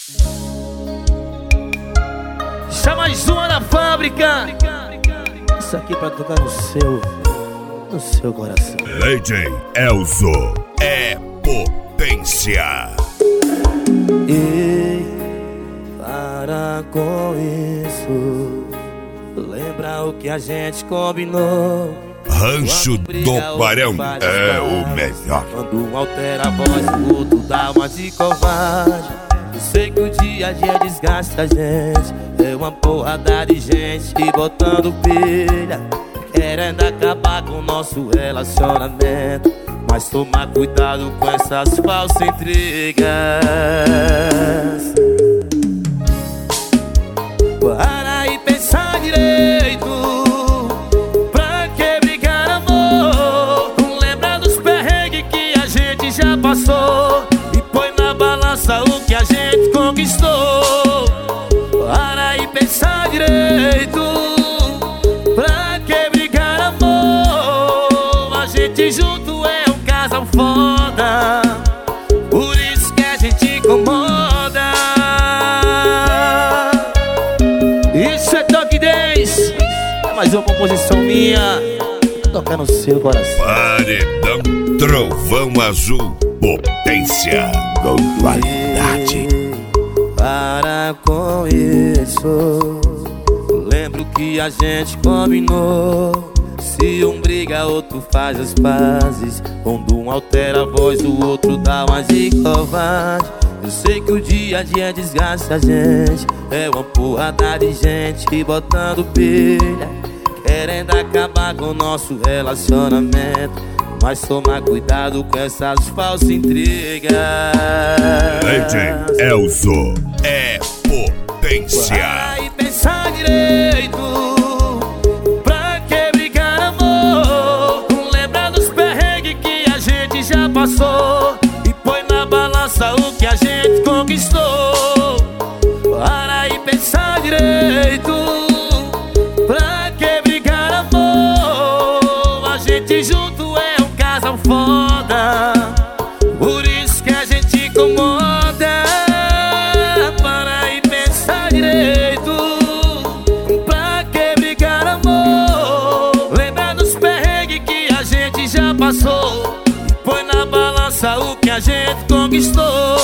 Chama mais uma da fábrica. Isso aqui pra tocar no seu coração. DJ Elzo é potência. Ei, para com isso. Lembra o que a gente combinou. Rancho do Barão é o melhor. Quando um altera a voz, o outro dá uma de covarde. Eu sei que o dia a dia desgasta a gente. É uma porrada de gente botando pilha, querendo acabar com o nosso relacionamento. Mas toma cuidado com essas falsas intrigas. Para e pensar direito. Pra que brigar, amor? Lembra dos perrengues que a gente já passou e põe na balança o que a gente conquistou. Para e pensar direito. Pra que brigar, amor? A gente junto é um casal foda, por isso que a gente incomoda. Isso é Toque 10. É mais uma composição minha, tocar no seu coração. Paredão Trovão Azul, potência com qualidade. Para com isso. Lembro que a gente combinou. Se um briga, outro faz as pazes. Quando um altera a voz, o outro dá uma de covarde. Eu sei que o dia a dia desgasta a gente. É uma porrada de gente botando pilha, querendo acabar com o nosso relacionamento. Mas toma cuidado com essas falsas intrigas. DJ Elzo é potência. Para e pensar direito. Pra que brigar, amor? Lembra dos perrengues que a gente já passou e põe na balança o que a gente conquistou. Para e pensar direito. Pra que brigar, amor? A gente junto é um casal foda, por isso que a gente incomoda. Para e pensar direito. Pra que brigar, amor? Lembra dos perrengues que a gente já passou e põe na balança o que a gente conquistou.